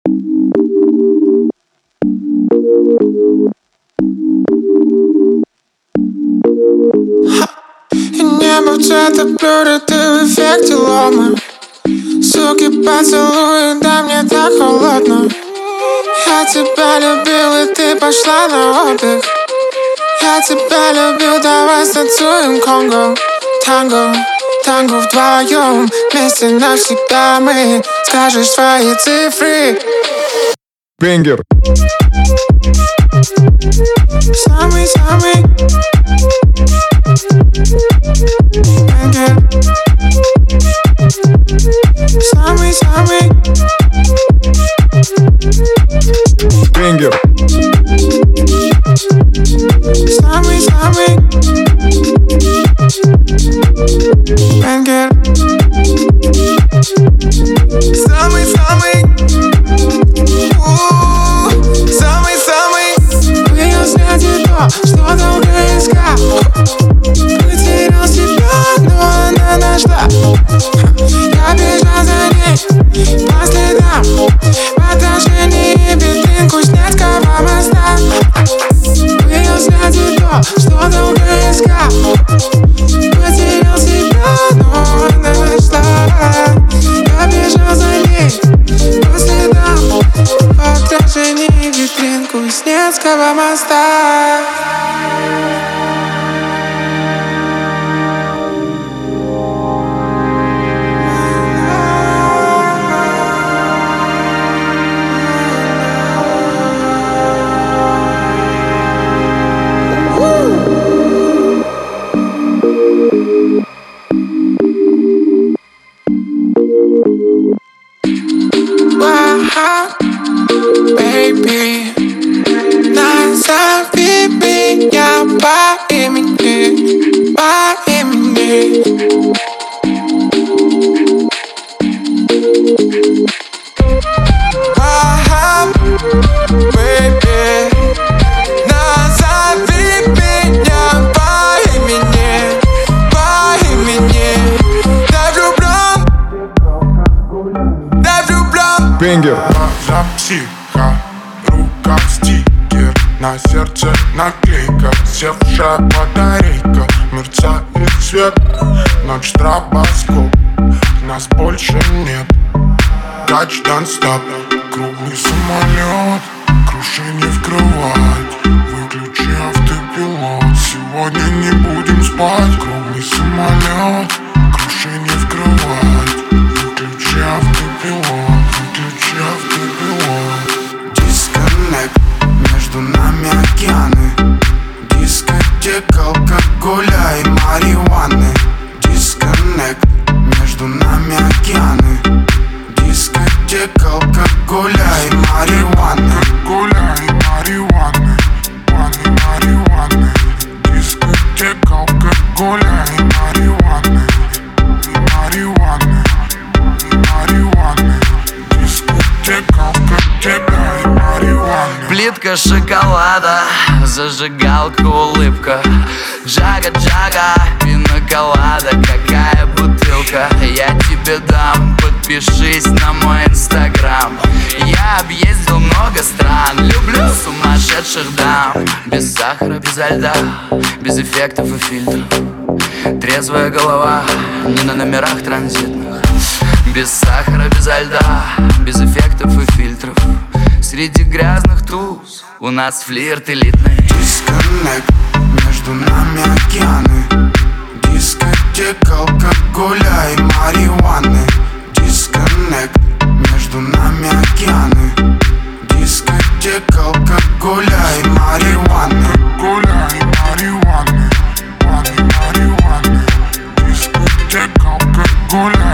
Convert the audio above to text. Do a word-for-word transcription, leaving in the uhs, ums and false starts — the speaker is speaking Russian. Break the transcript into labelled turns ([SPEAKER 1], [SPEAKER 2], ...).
[SPEAKER 1] И небо в цвета блюра, ты в эффекте лома. Суки, поцелуй, да мне так холодно. Я тебя любил, и ты пошла на отдых. Я тебя любил, давай станцуем конго. Танго, танго вдвоем, вместе навсегда мы. Скажешь свои цифры.
[SPEAKER 2] Бенгер.
[SPEAKER 1] Самый-самый бенгер. Самый-самый
[SPEAKER 2] Бенгер.
[SPEAKER 1] Самый-самый бенгер. Самый-самый Самый-самый увидел в свете то, что долго искал. Потерял себя, но она нашла. Я бежал за ней по следам, в отражении витрин Кузнецкого моста. Увидел в свете то, что долго искал. Потерял себя, но она нашла. Я бежал за ней по следам, в отражении витрин Кузнецкого моста. Baby, назови меня по имени, по имени. Ага, baby, назови меня по имени, по имени. Да влюблен, да влюблен.
[SPEAKER 2] Бенгер.
[SPEAKER 3] Глаза психа, рука стикер, на сердце наклейка, севшая батарейка. Мерцает свет, ночь стробоскоп, нас больше нет. Touchdown стоп, круглый самолет, крушение в кровать. Выключи автопилот, сегодня не будем спать. Круглый самолет, крушение в кровать. Выключи автопилот, выключи автопилот.
[SPEAKER 4] Дисконнект, между нами океаны. Дискотека, алкоголя и марихуаны. Дисконнект, между нами океаны. Дискотека, алкоголя и марихуаны.
[SPEAKER 3] Алкоголя и марихуаны, ваны, марихуаны. Дискотека, алкоголя и марихуаны, и марихуаны, и марихуаны. Дискотека, алкоголя и марихуаны.
[SPEAKER 5] Плитка шоколада, зажигалка, улыбка. Джага-джага, пина-колада, какая бутылка. Я тебе дам, подпишись на мой инстаграм. Я объездил много стран, люблю сумасшедших дам. Без сахара, без льда, без эффектов и фильтров. Трезвая голова, не на номерах транзитных. Без сахара, без льда, без эффектов и фильтров. Среди грязных туз у нас флирт элитный.
[SPEAKER 4] Дисконнект, между нами океаны. Дискотека, алкоголя и марихуаны. Дисконнект, между нами океаны. Дискотека, алкоголя и марихуаны.
[SPEAKER 3] Алкоголя и марихуаны, ваны, марихуаны. Дискотека, алкоголя